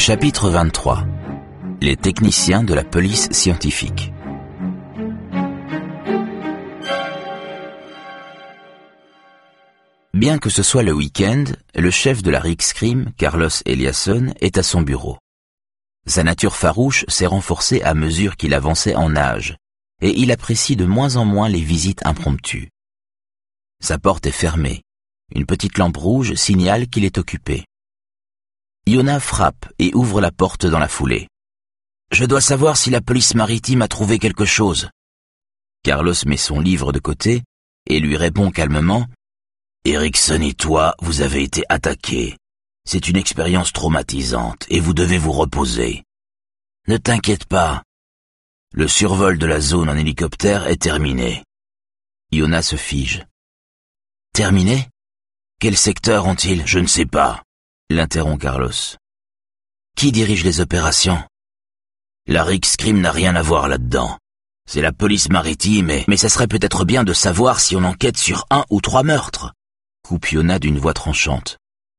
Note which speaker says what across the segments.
Speaker 1: Chapitre 23. Les techniciens de la police scientifique. Bien que ce soit le week-end, le chef de la Rikscrime, Carlos Eliasson, est à son bureau. Sa nature farouche s'est renforcée à mesure qu'il avançait en âge, et il apprécie de moins en moins les visites impromptues. Sa porte est fermée. Une petite lampe rouge signale qu'il est occupé. Yona frappe et ouvre la porte dans la foulée. « Je dois savoir si la police maritime a trouvé quelque chose. » Carlos met son livre de côté et lui répond calmement « Erickson et toi, vous avez été attaqués. C'est une expérience traumatisante et vous devez vous reposer. Ne t'inquiète pas. Le survol de la zone en hélicoptère est terminé. » Yona se fige. « Terminé ? Quel secteur ont-ils ? Je ne sais pas. » L'interrompt Carlos. « Qui dirige les opérations ? » La Rikscrime n'a rien à voir là-dedans. C'est la police maritime mais ça serait peut-être bien de savoir si on enquête sur 1 ou 3 meurtres. Coupe Yona d'une voix tranchante.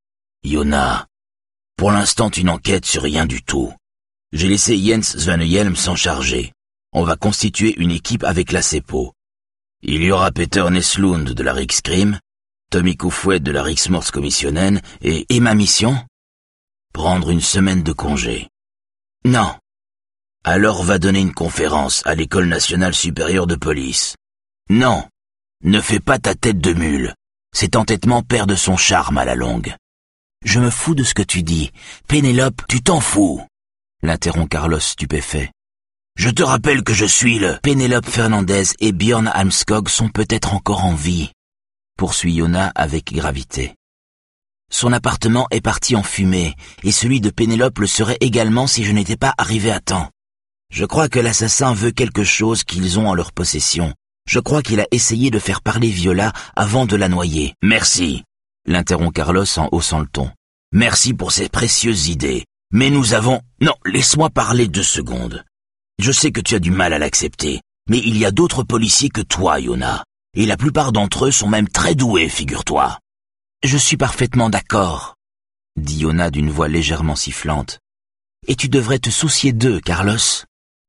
Speaker 1: Yona, pour l'instant tu n'enquêtes sur rien du tout. J'ai laissé Jens Svanehjelm s'en charger. On va constituer une équipe avec la CEPO. Il y aura Peter Neslund de la Rikscrime, Tommy Koufouet de la Riksmordskommissionen et ma mission ? Prendre une semaine de congé. Non. Alors va donner une conférence à l'École nationale supérieure de police. Non. Ne fais pas ta tête de mule. Cet entêtement perd de son charme à la longue. Je me fous de ce que tu dis. Pénélope, tu t'en fous. L'interrompt Carlos stupéfait. Je te rappelle que je suis le... Pénélope Fernandez et Björn Almskog sont peut-être encore en vie. Poursuit Yona avec gravité. Son appartement est parti en fumée, et celui de Pénélope le serait également si je n'étais pas arrivé à temps. Je crois que l'assassin veut quelque chose qu'ils ont en leur possession. Je crois qu'il a essayé de faire parler Viola avant de la noyer. Merci, l'interrompt Carlos en haussant le ton. Merci pour ces précieuses idées. Mais nous avons... Non, laisse-moi parler 2 secondes. Je sais que tu as du mal à l'accepter, mais il y a d'autres policiers que toi, Yona. Et la plupart d'entre eux sont même très doués, figure-toi. Je suis parfaitement d'accord, dit Yona d'une voix légèrement sifflante. Et tu devrais te soucier d'eux, Carlos.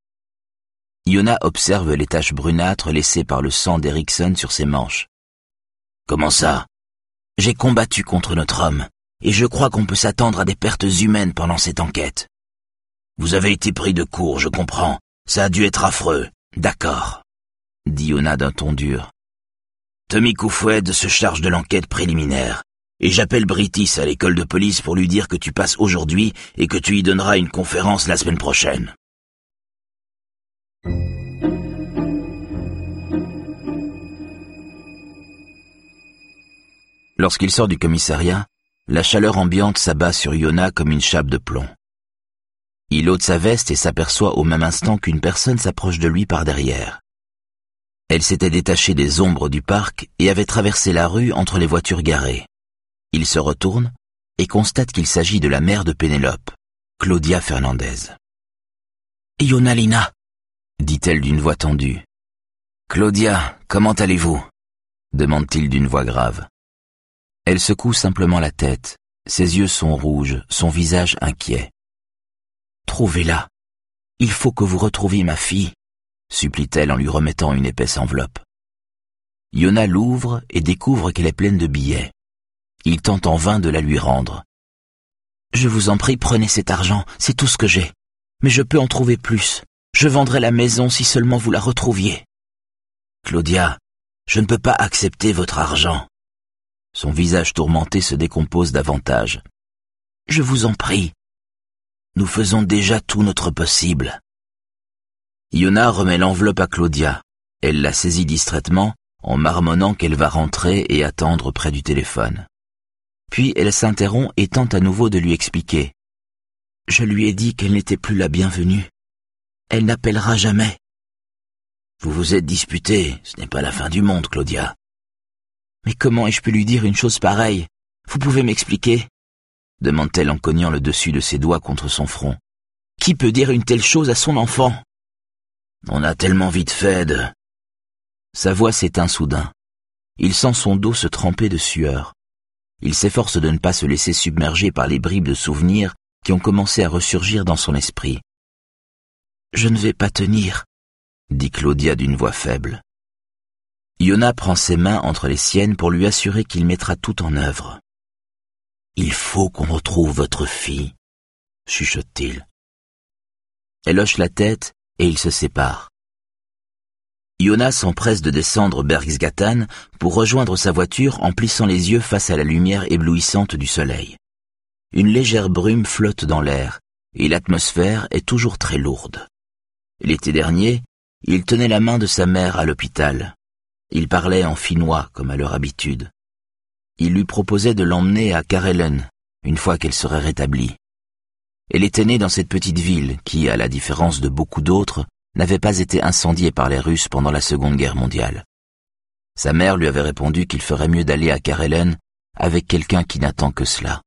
Speaker 1: Yona observe les taches brunâtres laissées par le sang d'Erickson sur ses manches. Comment ça ? J'ai combattu contre notre homme, et je crois qu'on peut s'attendre à des pertes humaines pendant cette enquête. Vous avez été pris de court, je comprends. Ça a dû être affreux. D'accord, dit Yona d'un ton dur. Tommy Koufouet se charge de l'enquête préliminaire, et j'appelle Britis à l'école de police pour lui dire que tu passes aujourd'hui et que tu y donneras une conférence la semaine prochaine. Lorsqu'il sort du commissariat, la chaleur ambiante s'abat sur Yona comme une chape de plomb. Il ôte sa veste et s'aperçoit au même instant qu'une personne s'approche de lui par derrière. Elle s'était détachée des ombres du parc et avait traversé la rue entre les voitures garées. Il se retourne et constate qu'il s'agit de la mère de Pénélope, Claudia Fernandez. « Yona Lina !» dit-elle d'une voix tendue. « Claudia, comment allez-vous ?» demande-t-il d'une voix grave. Elle secoue simplement la tête. Ses yeux sont rouges, son visage inquiet. « Trouvez-la. Il faut que vous retrouviez ma fille. » supplie-t-elle en lui remettant une épaisse enveloppe. Yona l'ouvre et découvre qu'elle est pleine de billets. Il tente en vain de la lui rendre. « Je vous en prie, prenez cet argent, c'est tout ce que j'ai. Mais je peux en trouver plus. Je vendrai la maison si seulement vous la retrouviez. »« Claudia, je ne peux pas accepter votre argent. » Son visage tourmenté se décompose davantage. « Je vous en prie. Nous faisons déjà tout notre possible. » Yona remet l'enveloppe à Claudia. Elle la saisit distraitement, en marmonnant qu'elle va rentrer et attendre près du téléphone. Puis elle s'interrompt et tente à nouveau de lui expliquer. « Je lui ai dit qu'elle n'était plus la bienvenue. Elle n'appellera jamais. »« Vous vous êtes disputés, ce n'est pas la fin du monde, Claudia. »« Mais comment ai-je pu lui dire une chose pareille ? Vous pouvez m'expliquer ?» demande-t-elle en cognant le dessus de ses doigts contre son front. « Qui peut dire une telle chose à son enfant ? » On a tellement vite fait de... Sa voix s'éteint soudain. Il sent son dos se tremper de sueur. Il s'efforce de ne pas se laisser submerger par les bribes de souvenirs qui ont commencé à ressurgir dans son esprit. « Je ne vais pas tenir », dit Claudia d'une voix faible. Yona prend ses mains entre les siennes pour lui assurer qu'il mettra tout en œuvre. « Il faut qu'on retrouve votre fille », chuchote-t-il. Elle hoche la tête et ils se séparent. Yona s'empresse de descendre Bergsgatan pour rejoindre sa voiture en plissant les yeux face à la lumière éblouissante du soleil. Une légère brume flotte dans l'air et l'atmosphère est toujours très lourde. L'été dernier, il tenait la main de sa mère à l'hôpital. Il parlait en finnois comme à leur habitude. Il lui proposait de l'emmener à Karelen une fois qu'elle serait rétablie. Elle était née dans cette petite ville qui, à la différence de beaucoup d'autres, n'avait pas été incendiée par les Russes pendant la Seconde Guerre mondiale. Sa mère lui avait répondu qu'il ferait mieux d'aller à Karelen avec quelqu'un qui n'attend que cela.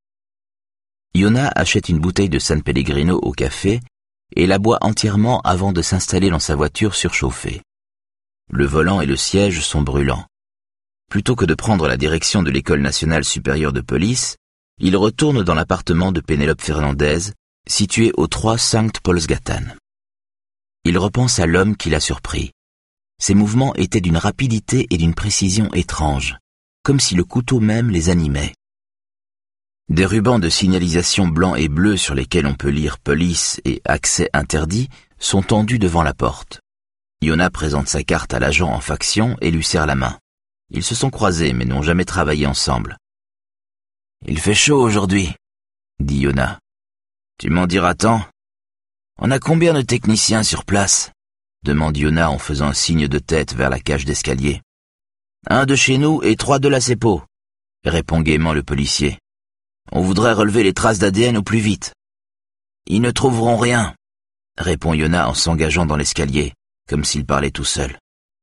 Speaker 1: Yona achète une bouteille de San Pellegrino au café et la boit entièrement avant de s'installer dans sa voiture surchauffée. Le volant et le siège sont brûlants. Plutôt que de prendre la direction de l'École nationale supérieure de police, il retourne dans l'appartement de Pénélope Fernandez, situé au 3 Sankt Paulsgatan. Il repense à l'homme qui l'a surpris. Ses mouvements étaient d'une rapidité et d'une précision étranges, comme si le couteau même les animait. Des rubans de signalisation blanc et bleu sur lesquels on peut lire « Police » et « Accès interdit » sont tendus devant la porte. Yona présente sa carte à l'agent en faction et lui serre la main. Ils se sont croisés mais n'ont jamais travaillé ensemble. « Il fait chaud aujourd'hui, » dit Yona. « Tu m'en diras tant. On a combien de techniciens sur place ?» demande Yona en faisant un signe de tête vers la cage d'escalier. « 1 de chez nous et 3 de la CEPO, » répond gaiement le policier. « On voudrait relever les traces d'ADN au plus vite. »« Ils ne trouveront rien, » répond Yona en s'engageant dans l'escalier, comme s'il parlait tout seul.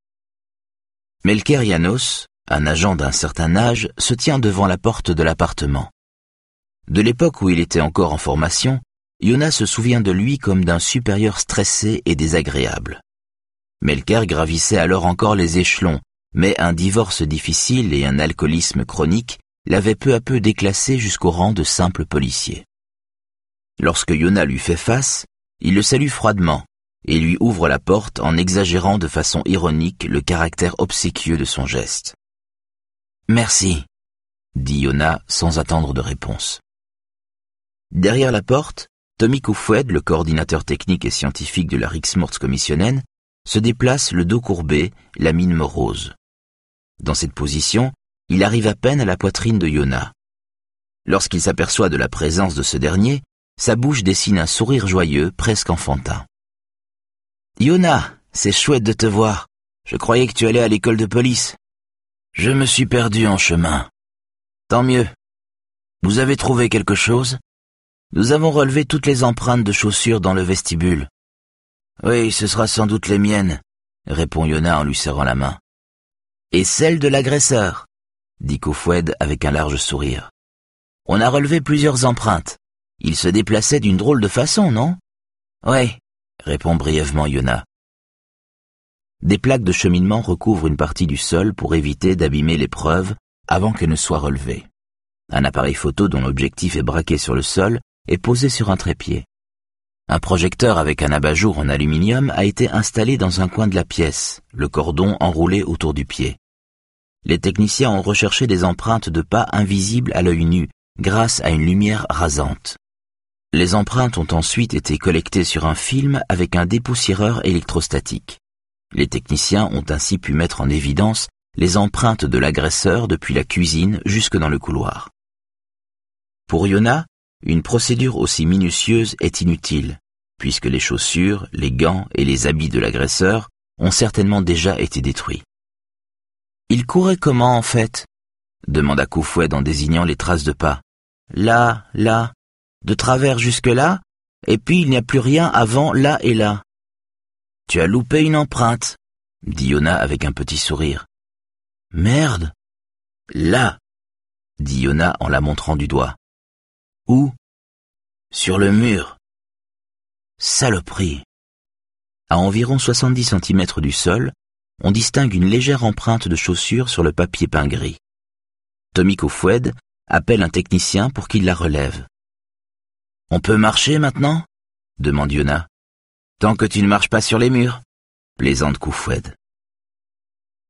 Speaker 1: Melker Janos, un agent d'un certain âge, se tient devant la porte de l'appartement. De l'époque où il était encore en formation, Yona se souvient de lui comme d'un supérieur stressé et désagréable. Melker gravissait alors encore les échelons, mais un divorce difficile et un alcoolisme chronique l'avaient peu à peu déclassé jusqu'au rang de simple policier. Lorsque Yona lui fait face, il le salue froidement et lui ouvre la porte en exagérant de façon ironique le caractère obséquieux de son geste. « Merci », dit Yona sans attendre de réponse. Derrière la porte, Tommy Kofoed, le coordinateur technique et scientifique de la Riksmordkommissionen, se déplace le dos courbé, la mine morose. Dans cette position, il arrive à peine à la poitrine de Yona. Lorsqu'il s'aperçoit de la présence de ce dernier, sa bouche dessine un sourire joyeux, presque enfantin. « Yona, c'est chouette de te voir. Je croyais que tu allais à l'école de police. Je me suis perdu en chemin. Tant mieux. Vous avez trouvé quelque chose ? Nous avons relevé toutes les empreintes de chaussures dans le vestibule. »« Oui, ce sera sans doute les miennes, » répond Yona en lui serrant la main. « Et celle de l'agresseur, » dit Kofoed avec un large sourire. « On a relevé plusieurs empreintes. Il se déplaçait d'une drôle de façon, non ? »« Oui, » répond brièvement Yona. Des plaques de cheminement recouvrent une partie du sol pour éviter d'abîmer les preuves avant qu'elles ne soient relevées. Un appareil photo dont l'objectif est braqué sur le sol est posé sur un trépied. Un projecteur avec un abat-jour en aluminium a été installé dans un coin de la pièce, le cordon enroulé autour du pied. Les techniciens ont recherché des empreintes de pas invisibles à l'œil nu, grâce à une lumière rasante. Les empreintes ont ensuite été collectées sur un film avec un dépoussiéreur électrostatique. Les techniciens ont ainsi pu mettre en évidence les empreintes de l'agresseur depuis la cuisine jusque dans le couloir. Pour Yona, une procédure aussi minutieuse est inutile, puisque les chaussures, les gants et les habits de l'agresseur ont certainement déjà été détruits. « Il courait comment en fait ?» demanda Kofoed en désignant les traces de pas. « Là, là, de travers jusque-là, et puis il n'y a plus rien avant là et là. »« Tu as loupé une empreinte, » dit Yona avec un petit sourire. « Merde !»« Là !» dit Yona en la montrant du doigt. « Où ?»« Sur le mur. »« Saloperie !» À environ 70 cm du sol, on distingue une légère empreinte de chaussure sur le papier peint gris. Tommy Kofoed appelle un technicien pour qu'il la relève. On peut marcher maintenant ? demande Yona. Tant que tu ne marches pas sur les murs, plaisante Koufoued.